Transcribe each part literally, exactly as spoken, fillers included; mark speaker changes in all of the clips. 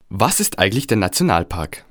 Speaker 1: Was ist eigentlich der Nationalpark?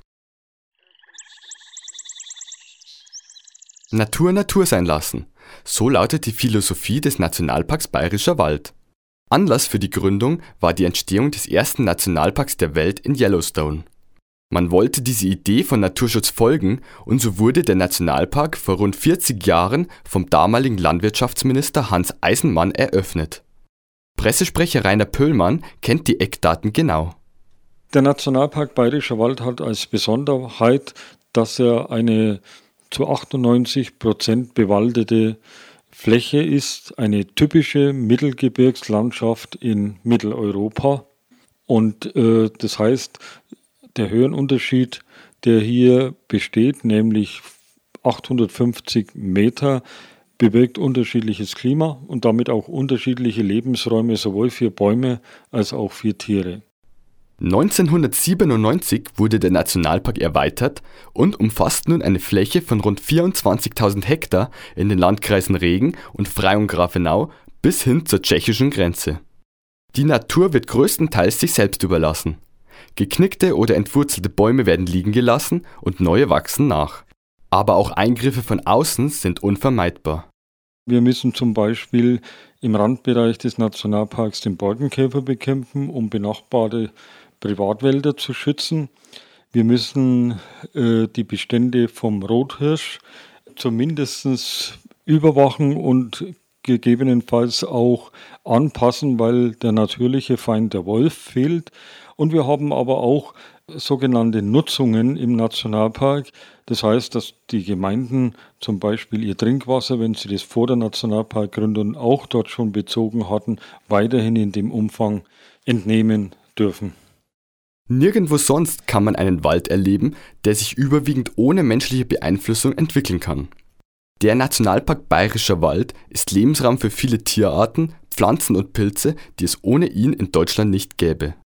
Speaker 1: Natur Natur sein lassen. So lautet die Philosophie des Nationalparks Bayerischer Wald. Anlass für die Gründung war die Entstehung des ersten Nationalparks der Welt in Yellowstone. Man wollte diese Idee von Naturschutz folgen und so wurde der Nationalpark vor rund vierzig Jahren vom damaligen Landwirtschaftsminister Hans Eisenmann eröffnet. Pressesprecher Rainer Pöhlmann kennt die Eckdaten genau.
Speaker 2: Der Nationalpark Bayerischer Wald hat als Besonderheit, dass er eine zu achtundneunzig Prozent bewaldete Fläche ist, eine typische Mittelgebirgslandschaft in Mitteleuropa. Und äh, das heißt, der Höhenunterschied, der hier besteht, nämlich achthundertfünfzig Meter, bewirkt unterschiedliches Klima und damit auch unterschiedliche Lebensräume sowohl für Bäume als auch für Tiere.
Speaker 1: neunzehnhundertsiebenundneunzig wurde der Nationalpark erweitert und umfasst nun eine Fläche von rund vierundzwanzigtausend Hektar in den Landkreisen Regen und Freyung-Grafenau bis hin zur tschechischen Grenze. Die Natur wird größtenteils sich selbst überlassen. Geknickte oder entwurzelte Bäume werden liegen gelassen und neue wachsen nach. Aber auch Eingriffe von außen sind unvermeidbar.
Speaker 2: Wir müssen zum Beispiel im Randbereich des Nationalparks den Borkenkäfer bekämpfen, um benachbarte Privatwälder zu schützen. Wir müssen äh, die Bestände vom Rothirsch zumindest überwachen und gegebenenfalls auch anpassen, weil der natürliche Feind der Wolf fehlt. Und wir haben aber auch sogenannte Nutzungen im Nationalpark. Das heißt, dass die Gemeinden zum Beispiel ihr Trinkwasser, wenn sie das vor der Nationalparkgründung auch dort schon bezogen hatten, weiterhin in dem Umfang entnehmen dürfen.
Speaker 1: Nirgendwo sonst kann man einen Wald erleben, der sich überwiegend ohne menschliche Beeinflussung entwickeln kann. Der Nationalpark Bayerischer Wald ist Lebensraum für viele Tierarten, Pflanzen und Pilze, die es ohne ihn in Deutschland nicht gäbe.